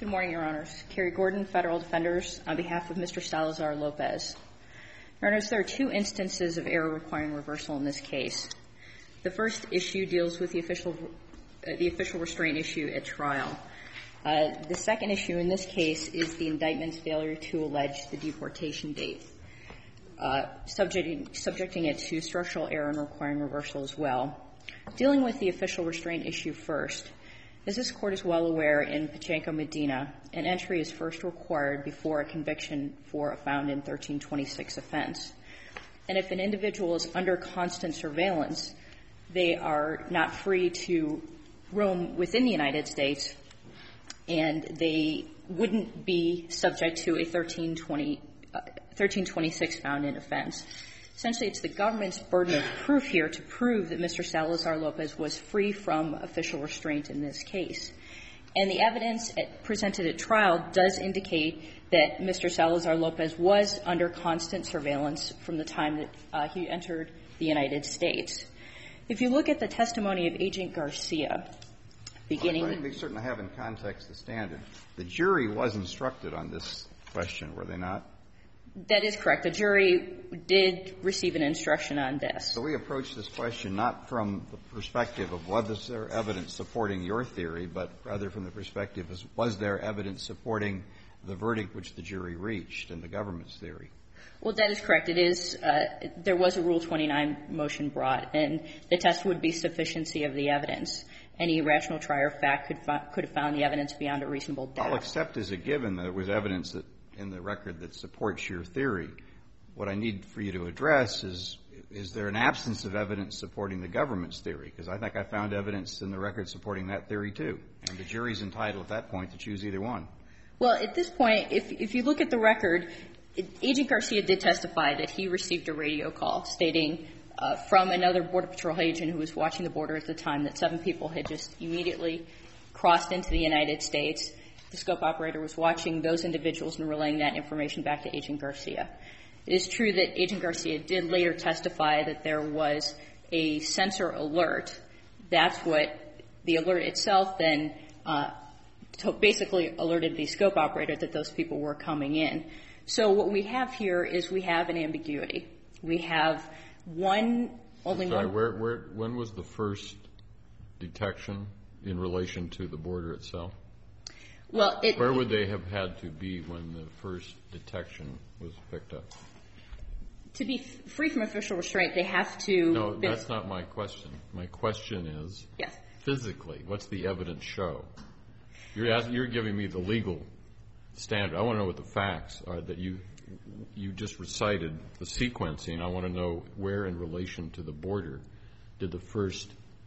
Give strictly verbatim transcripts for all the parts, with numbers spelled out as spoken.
Good morning, Your Honors. Carrie Gordon, Federal Defenders, on behalf of Mister Salazar-Lopez. Your Honors, there are two instances of error requiring reversal in this case. The first issue deals with the official, uh, the official restraint issue at trial. Uh, the second issue in this case is the indictment's failure to allege the deportation date, uh, subjecting, subjecting it to structural error and requiring reversal as well. Dealing with the official restraint issue first, as this Court is well aware, in Pacheco Medina, an entry is first required before a conviction for a found in thirteen twenty-six offense. And if an individual is under constant surveillance, they are not free to roam within the United States, and they wouldn't be subject to a thirteen twenty, uh, thirteen twenty-six found in offense. Essentially, it's the government's burden of proof here to prove that Mister Salazar-Lopez was free from official restraint in this case. And the evidence at, presented at trial does indicate that Mister Salazar-Lopez was under constant surveillance from the time that uh, he entered the United States. If you look at the testimony of Agent Garcia, beginning... Well, I think they certainly have in context the standard. The jury was instructed on this question, were they not? That is correct. The jury did receive an instruction on this. So we approach this question not from the perspective of was there evidence supporting your theory, but rather from the perspective of was there evidence supporting the verdict which the jury reached in the government's theory. Well, that is correct. It is, uh, there was a Rule twenty-nine motion brought, and the test would be sufficiency of the evidence. Any rational trier of fact could, fi- could have found the evidence beyond a reasonable doubt. I'll accept as a given that there was evidence that in the record that supports your theory. What I need for you to address is, is there an absence of evidence supporting the government's theory? Because I think I found evidence in the record supporting that theory, too. And the jury's entitled at that point to choose either one. Well, at this point, if, if you look at the record, it, Agent Garcia did testify that he received a radio call stating uh, from another Border Patrol agent who was watching the border at the time that seven people had just immediately crossed into the United States. The scope operator was watching those individuals and relaying that information back to Agent Garcia. It is true that Agent Garcia did later testify that there was a sensor alert. That's what the alert itself then uh, to basically alerted the scope operator that those people were coming in. So what we have here is we have an ambiguity. We have one, only Sorry, one. Where, where, when was the first detection in relation to the border itself? Well, it, Where would they have had to be when the first detection was picked up? To be f- free from official restraint, they have to... No, that's not my question. My question is, yes. Physically, what's the evidence show? You're, asking, you're giving me the legal standard. I want to know what the facts are that you you just recited, the sequencing. I want to know where in relation to the border did the first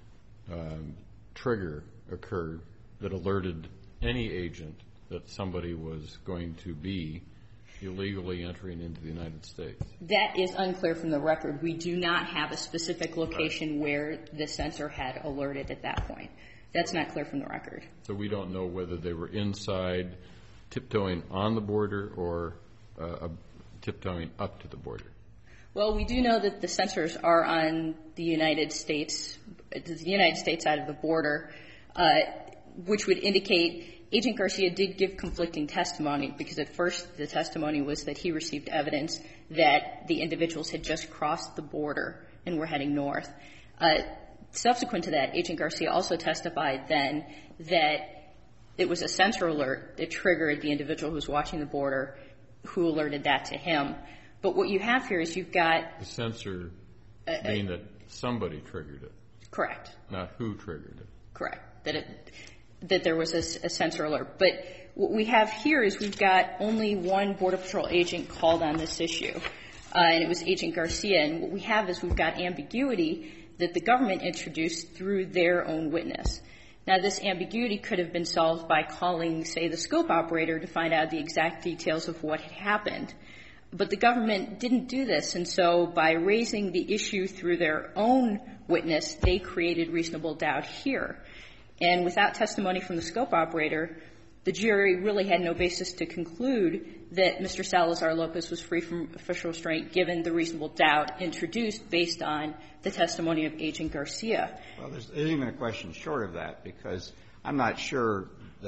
um, trigger occur that alerted any agent that somebody was going to be illegally entering into the United States? That is unclear from the record. We do not have a specific location where the sensor had alerted at that point. That's not clear from the record. So we don't know whether they were inside, tiptoeing on the border, or uh, tiptoeing up to the border. Well, we do know that the sensors are on the United States, the United States side of the border, uh, which would indicate Agent Garcia did give conflicting testimony, because at first the testimony was that he received evidence that the individuals had just crossed the border and were heading north. Uh, subsequent to that, Agent Garcia also testified then that it was a sensor alert that triggered the individual who was watching the border, who alerted that to him. But what you have here is you've got... The sensor uh, mean that somebody triggered it. Correct. Not who triggered it. Correct. That it... that there was a, a sensor alert. But what we have here is we've got only one Border Patrol agent called on this issue, uh, and it was Agent Garcia. And what we have is we've got ambiguity that the government introduced through their own witness. Now, this ambiguity could have been solved by calling, say, the scope operator to find out the exact details of what had happened. But the government didn't do this, and so by raising the issue through their own witness, they created reasonable doubt here. And without testimony from the scope operator, the jury really had no basis to conclude that Mister Salazar-Lopez was free from official restraint, given the reasonable doubt introduced based on the testimony of Agent Garcia. Well, there's even a question short of that, because I'm not sure that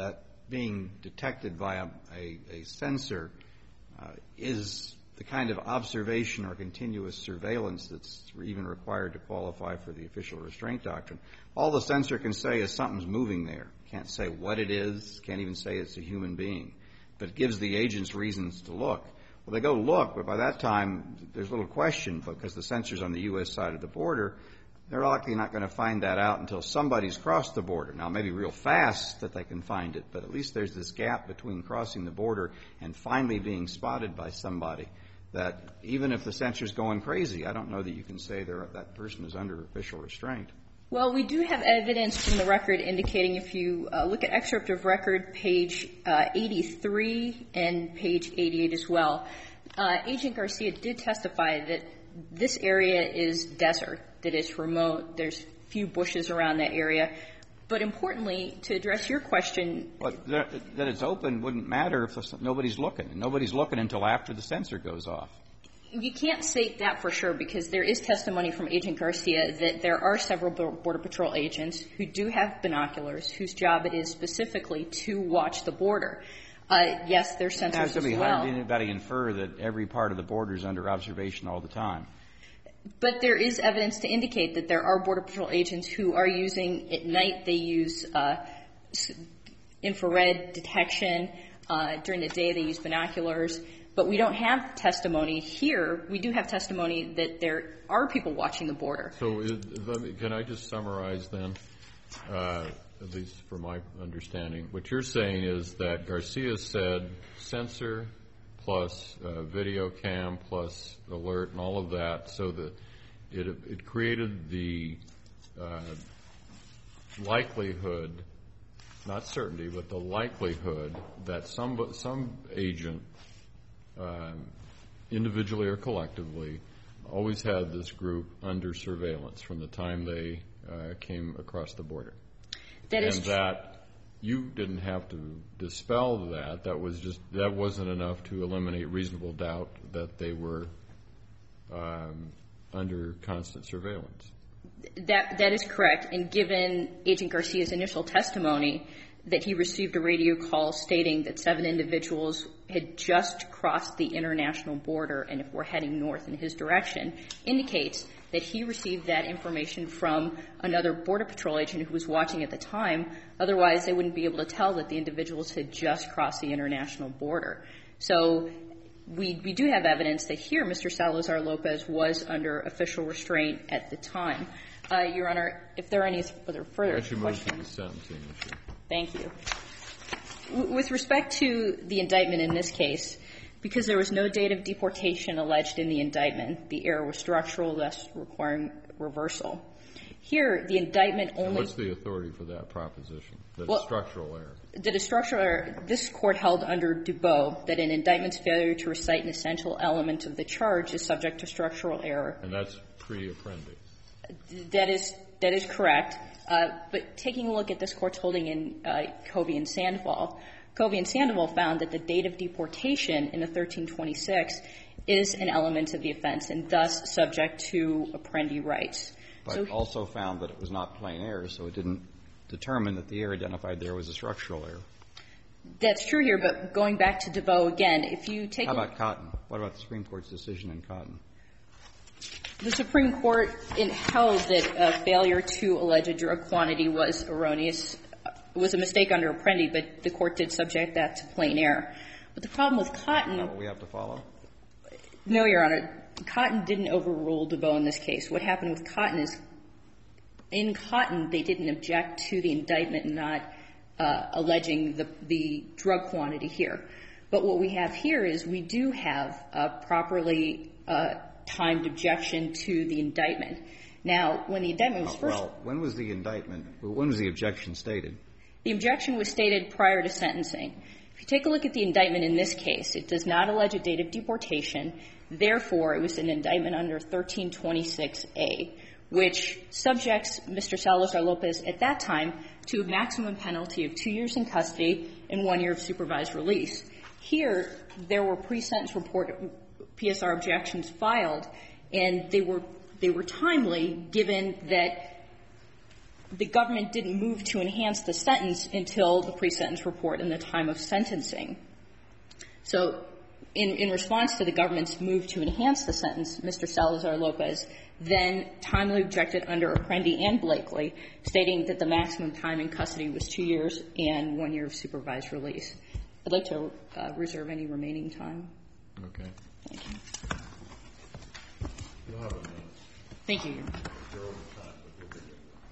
being detected by a, a, a sensor uh, is the kind of observation or continuous surveillance that's even required to qualify for the official restraint doctrine. All the sensor can say is something's moving there. Can't say what it is, can't even say it's a human being. But it gives the agents reasons to look. Well, they go look, but by that time, there's little question because the sensor's on the U S side of the border. They're likely not going to find that out until somebody's crossed the border. Now, maybe real fast that they can find it, but at least there's this gap between crossing the border and finally being spotted by somebody that even if the sensor's going crazy, I don't know that you can say that person is under official restraint. Well, we do have evidence from the record indicating if you uh, look at excerpt of record page uh, eighty-three and page eighty-eight as well, uh, Agent Garcia did testify that this area is desert, that it's remote, there's few bushes around that area. But importantly, to address your question... But that, that it's open wouldn't matter if nobody's looking. And nobody's looking until after the sensor goes off. You can't state that for sure because there is testimony from Agent Garcia that there are several Border Patrol agents who do have binoculars whose job it is specifically to watch the border. Uh, yes, there's sensors as well. How does anybody infer that every part of the border is under observation all the time? But there is evidence to indicate that there are Border Patrol agents who are using, at night they use uh, infrared detection. Uh, during the day they use binoculars. But we don't have testimony here. We do have testimony that there are people watching the border. So is, let me, can I just summarize then, uh, at least from my understanding? What you're saying is that Garcia said sensor plus uh, video cam plus alert and all of that, so that it, it created the uh, likelihood, not certainty, but the likelihood that some some agent, uh, individually or collectively, always had this group under surveillance from the time they uh, came across the border. That is and that you didn't have to dispel that. That was just that wasn't enough to eliminate reasonable doubt that they were um, under constant surveillance. That that is correct. And given Agent Garcia's initial testimony that he received a radio call stating that seven individuals had just crossed the international border and if we're heading north in his direction, indicates that he received that information from another Border Patrol agent who was watching at the time. Otherwise, they wouldn't be able to tell that the individuals had just crossed the international border. So we, we do have evidence that here Mister Salazar-Lopez was under official restraint at the time. Uh, Your Honor, if there are any other further Actually, questions. move to the sentencing issue. Thank you. W- with respect to the indictment in this case, because there was no date of deportation alleged in the indictment, the error was structural, thus requiring reversal. Here, the indictment only... And what's the authority for that proposition, that well, it's structural error? That a structural error, this Court held under Dubot that an indictment's failure to recite an essential element of the charge is subject to structural error. And that's pre-Apprendi. That is, that is correct. Uh, but taking a look at this Court's holding in uh, Covey and Sandoval, Covey and Sandoval found that the date of deportation in a thirteen twenty-six is an element of the offense and thus subject to Apprendi rights. But so, also found that it was not plain error, so it didn't determine that the error identified there was a structural error. That's true here, but going back to Dubot again, if you take How a about Cotton? What about the Supreme Court's decision in Cotton? The Supreme Court in held that a failure to allege a drug quantity was erroneous, was a mistake under Apprendi, but the Court did subject that to plain error. But the problem with Cotton... Is that what we have to follow? No, Your Honor. Cotton didn't overrule Dubot in this case. What happened with Cotton is, in Cotton, they didn't object to the indictment not uh, alleging the, the drug quantity here. But what we have here is we do have a properly uh, timed objection to the indictment. Now, when the indictment was first... Well, when was the indictment, when was the objection stated? The objection was stated prior to sentencing. If you take a look at the indictment in this case, it does not allege a date of deportation. Therefore, it was an indictment under thirteen twenty-six A, which subjects Mister Salazar-Lopez at that time to a maximum penalty of two years in custody and one year of supervised release. Here, there were pre-sentence report P S R objections filed, and they were they were timely given that the government didn't move to enhance the sentence until the pre-sentence report and the time of sentencing. So in, in response to the government's move to enhance the sentence, Mister Salazar-Lopez then timely objected under Apprendi and Blakely, stating that the maximum time in custody was two years and one year of supervised release. I'd like to uh, reserve any remaining time. Okay. Thank you. You'll have a minute. Thank you, Your Honor. You're over time, but we'll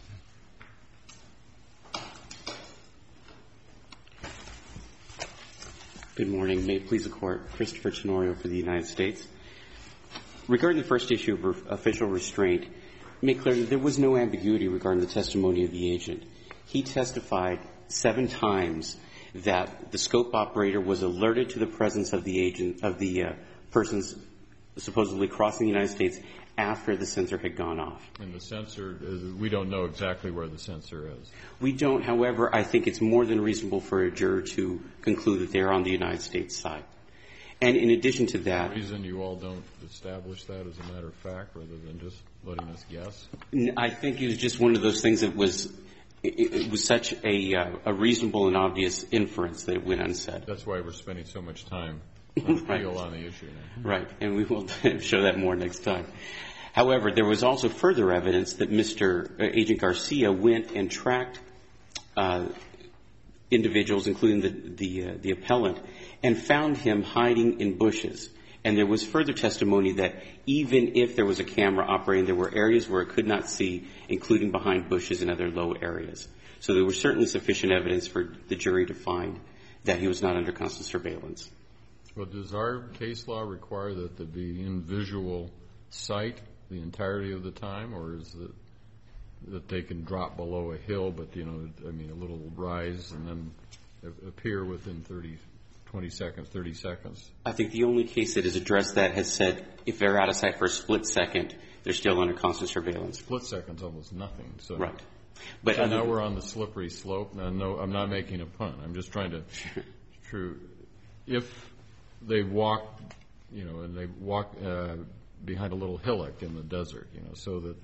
get Good morning. May it please the Court. Christopher Tenorio for the United States. Regarding the first issue of re- official restraint, make clear that there was no ambiguity regarding the testimony of the agent. He testified seven times that the scope operator was alerted to the presence of the agent, of the uh, persons supposedly crossing the United States after the sensor had gone off. And the sensor, uh, we don't know exactly where the sensor is. We don't. However, I think it's more than reasonable for a juror to conclude that they're on the United States side. And in addition to that, The reason you all don't establish that as a matter of fact rather than just letting us guess? I think it was just one of those things that was, it, it was such a, uh, a reasonable and obvious inference that it went unsaid. That's why we're spending so much time on Right. on the issue now. Right, and we will show that more next time. However, there was also further evidence that Mister uh, Agent Garcia went and tracked uh, individuals, including the the, uh, the appellant, and found him hiding in bushes. And there was further testimony that even if there was a camera operating, there were areas where it could not see, including behind bushes and other low areas. So there was certainly sufficient evidence for the jury to find that he was not under constant surveillance. Well, does our case law require that there be in visual sight the entirety of the time, or is it that they can drop below a hill, but, you know, I mean, a little rise and then appear within thirty, twenty seconds, thirty seconds? I think the only case that has addressed that has said if they're out of sight for a split second, they're still under constant surveillance. Split second's almost nothing. So. Right. But So now we're on the slippery slope. Now, no, I'm not making a pun. I'm just trying to, true, if they walk, you know, and they walk uh, behind a little hillock in the desert, you know, so that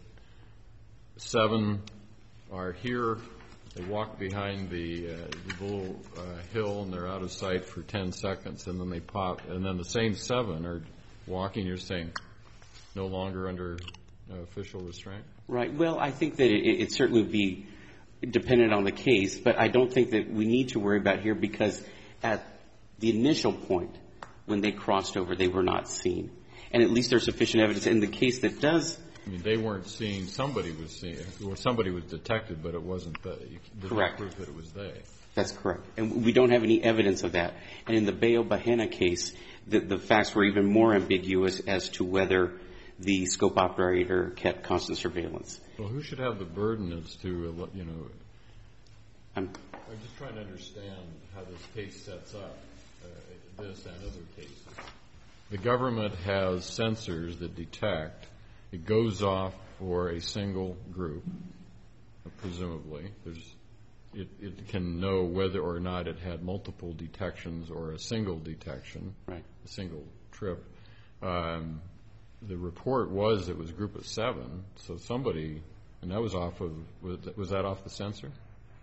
seven are here, they walk behind the, uh, the little uh, hill and they're out of sight for ten seconds, and then they pop, and then the same seven are walking, you're saying, no longer under uh, official restraint? Right. Well, I think that it, it certainly would be dependent on the case, but I don't think that we need to worry about here because at the initial point when they crossed over, they were not seen. And at least there's sufficient evidence in the case that does. I mean, they weren't seen. Somebody was seen, or somebody was detected, but it wasn't they. There's Correct. no proof that it was they. That's correct. And we don't have any evidence of that. And in the Bayo Bahena case, the, the facts were even more ambiguous as to whether the scope operator kept constant surveillance. Well, who should have the burden as to, you know, I'm, I'm just trying to understand how this case sets up uh, this and other cases. The government has sensors that detect. It goes off for a single group, presumably. There's, it, it can know whether or not it had multiple detections or a single detection, right. a single trip. Um, the report was it was a group of seven, so somebody, and that was off of, was, was that off the sensor?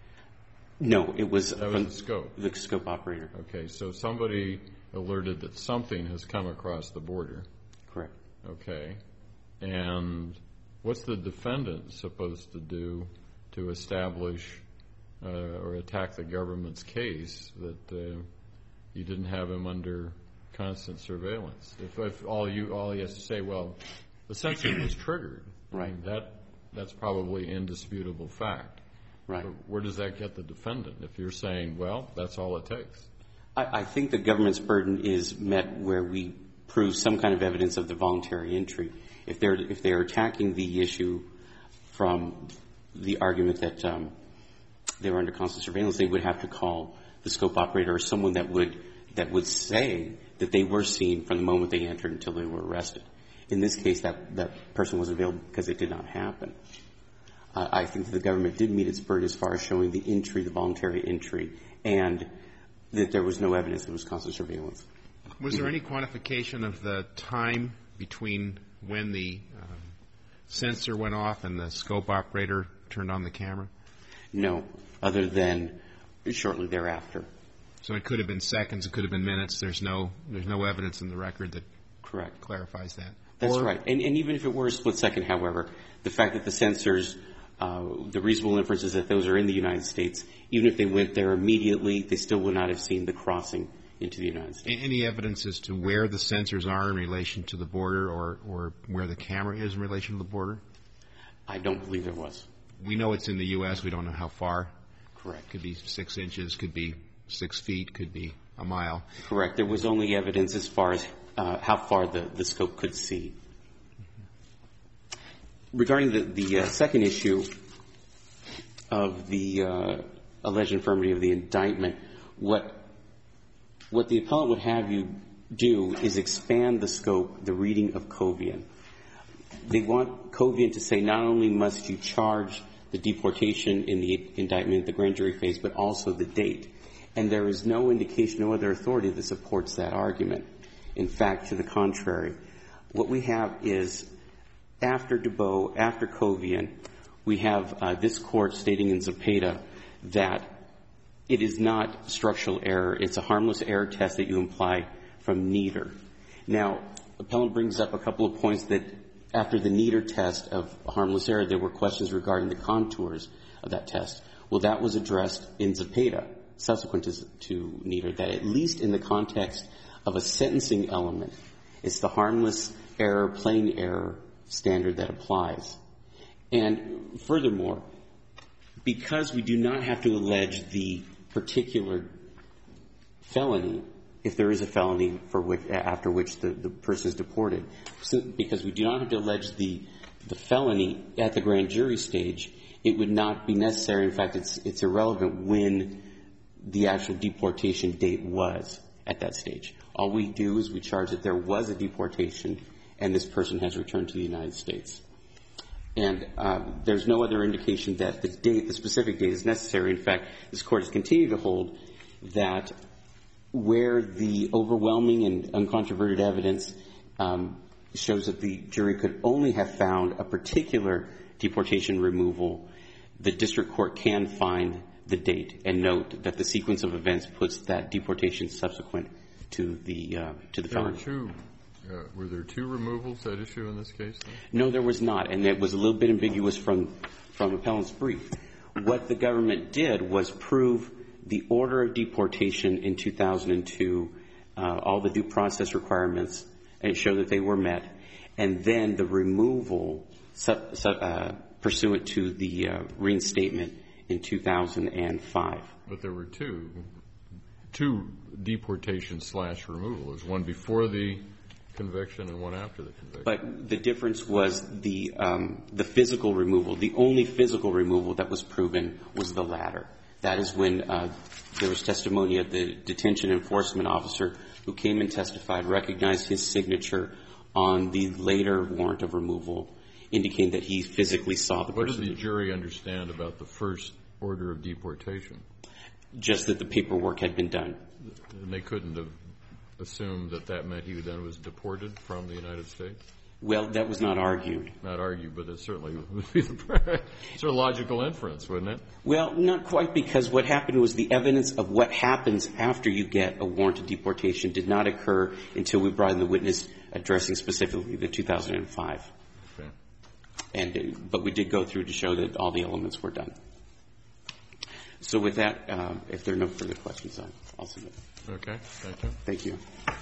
No, it was That was the scope. The scope operator. Okay, so somebody alerted that something has come across the border. Correct. Okay. And what's the defendant supposed to do to establish uh, or attack the government's case that uh, you didn't have him under constant surveillance? If, if all you all he has to say, well, the sensor was triggered, right? I mean, that that's probably indisputable fact. Right. But where does that get the defendant? If you're saying, well, that's all it takes. I, I think the government's burden is met where we prove some kind of evidence of the voluntary entry. If they're if they're attacking the issue from the argument that um, they were under constant surveillance, they would have to call the scope operator or someone that would that would say that they were seen from the moment they entered until they were arrested. In this case, that, that person was available because it did not happen. Uh, I think that the government did meet its burden as far as showing the entry, the voluntary entry, and that there was no evidence it was constant surveillance. Was there any quantification of the time between when the um, sensor went off and the scope operator turned on the camera? No, other than shortly thereafter. So it could have been seconds, it could have been minutes. There's no there's no evidence in the record that Correct. clarifies that. That's or, right. And, and even if it were a split second, however, the fact that the sensors, uh, the reasonable inference is that those are in the United States, even if they went there immediately, they still would not have seen the crossing into the United States. Any evidence as to where the sensors are in relation to the border or, or where the camera is in relation to the border? I don't believe there was. We know it's in the U S We don't know how far. Correct. Could be six inches, could be six feet, could be a mile. Correct. There was only evidence as far as uh, how far the, the scope could see. Regarding the, the uh, second issue of the uh, alleged infirmity of the indictment, what what the appellant would have you do is expand the scope, the reading of Covian. They want Covian to say not only must you charge the deportation in the indictment, the grand jury phase, but also the date. And there is no indication, no other authority that supports that argument. In fact, to the contrary, what we have is after Dubot, after Covian, we have uh, this court stating in Zepeda that it is not structural error. It's a harmless error test that you imply from neither. Now, appellant brings up a couple of points that after the neither test of harmless error, there were questions regarding the contours of that test. Well, that was addressed in Zepeda, subsequent to, to neither, that at least in the context of a sentencing element, it's the harmless error, plain error standard that applies. And furthermore, because we do not have to allege the particular felony, if there is a felony for which, after which the, the person is deported, so because we do not have to allege the, the felony at the grand jury stage, it would not be necessary. In fact, it's, it's irrelevant when the actual deportation date was at that stage. All we do is we charge that there was a deportation and this person has returned to the United States. And uh, there's no other indication that the date, the specific date, is necessary. In fact, this Court has continued to hold that where the overwhelming and uncontroverted evidence um, shows that the jury could only have found a particular deportation removal, the district court can find the date and note that the sequence of events puts that deportation subsequent to the uh, to the felony. There were two. Uh, were there two removals at issue in this case? Then? No, there was not, and it was a little bit ambiguous from from appellant's brief. What the government did was prove the order of deportation in two thousand two, uh, all the due process requirements, and show that they were met, and then the removal sub, sub, uh, pursuant to the uh, reinstatement in two thousand five. But there were two, two deportation slash removal. There was one before the conviction and one after the conviction. But the difference was the um, the physical removal. The only physical removal that was proven was the latter. That is when uh, there was testimony of the detention enforcement officer who came and testified, recognized his signature on the later warrant of removal, indicating that he physically saw the what person. What did the jury understand about the first order of deportation? Just that the paperwork had been done. And they couldn't have assumed that that meant he then was deported from the United States? Well, that was not argued. Not argued, but it certainly would be the sort of logical inference, wouldn't it? Well, not quite, because what happened was the evidence of what happens after you get a warrant of deportation did not occur until we brought in the witness addressing specifically the two thousand five. Okay. And, uh, but we did go through to show that all the elements were done. So with that, uh, if there are no further questions, I'll, I'll submit. Okay, thank you. Thank you.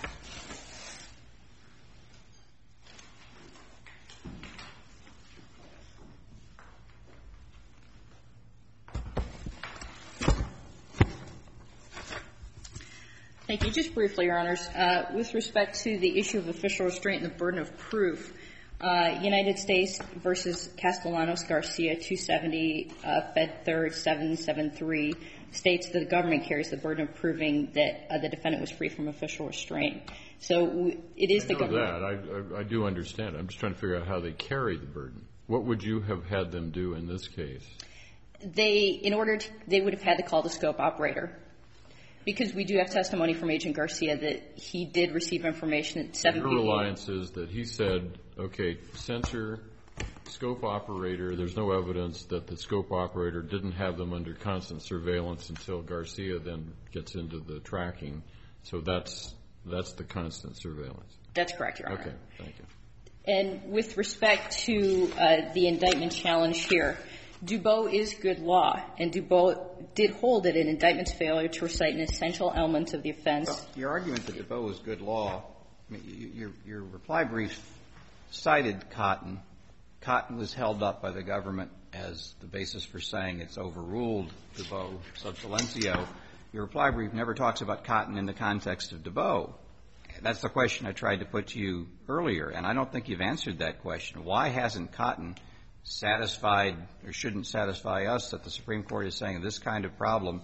Thank you. Just briefly, Your Honors, uh, with respect to the issue of official restraint and the burden of proof, uh, United States versus Castellanos Garcia, two seventy, uh, Fed Third, seven seventy-three, states that the government carries the burden of proving that uh, the defendant was free from official restraint. So w- it is I the know government. that. I, I, I do understand. I'm just trying to figure out how they carry the burden. What would you have had them do in this case? They, in order to, they would have had to call the scope operator. Because we do have testimony from Agent Garcia that he did receive information at seven Your reliance is that he said, okay, censor scope operator, there's no evidence that the scope operator didn't have them under constant surveillance until Garcia then gets into the tracking. So that's that's the constant surveillance. That's correct, Your Honor. Okay, thank you. And with respect to uh, the indictment challenge here, Dubot is good law, and Dubot did hold that an indictment's failure to recite an essential element of the offense. Well, your argument that Dubot was good law, I mean, you, your, your reply brief cited Cotton. Cotton was held up by the government as the basis for saying it's overruled Dubot sub silencio. Your reply brief never talks about Cotton in the context of Dubot. That's the question I tried to put to you earlier, and I don't think you've answered that question. Why hasn't Cotton satisfied or shouldn't satisfy us that the Supreme Court is saying this kind of problem?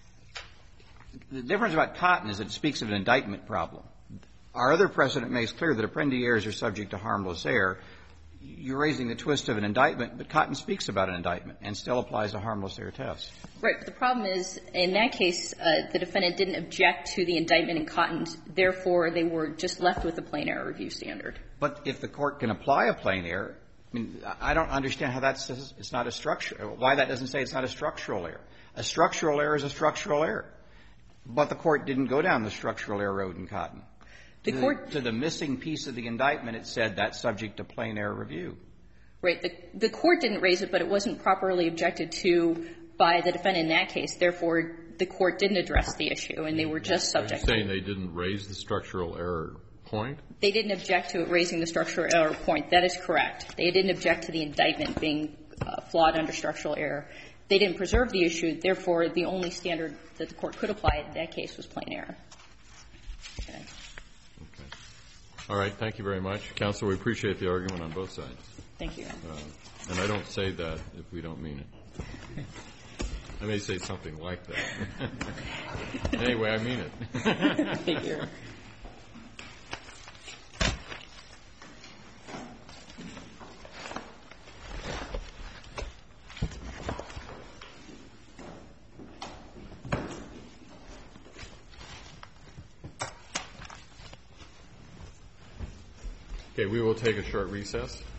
The difference about Cotton is it speaks of an indictment problem. Our other precedent makes clear that Apprendi errors are subject to harmless error. You're raising the twist of an indictment, but Cotton speaks about an indictment and still applies a harmless error test. Right. But the problem is, in that case, uh, the defendant didn't object to the indictment in Cotton. Therefore, they were just left with a plain error review standard. But if the court can apply a plain error, I mean, I don't understand how that says it's not a structural – why that doesn't say it's not a structural error. A structural error is a structural error. But the court didn't go down the structural error road in Cotton. The to, court to the missing piece of the indictment, it said that's subject to plain error review. Right. The, the court didn't raise it, but it wasn't properly objected to by the defendant in that case. Therefore, the court didn't address the issue, and they were just subject to it. Are you saying they didn't raise the structural error point? They didn't object to it raising the structural error point. That is correct. They didn't object to the indictment being uh, flawed under structural error. They didn't preserve the issue. Therefore, the only standard that the court could apply in that case was plain error. Okay. Okay. All right. Thank you very much. Counsel, we appreciate the argument on both sides. Thank you. Uh, and I don't say that if we don't mean it. I may say something like that. Anyway, I mean it. Thank you. Okay, we will take a short recess.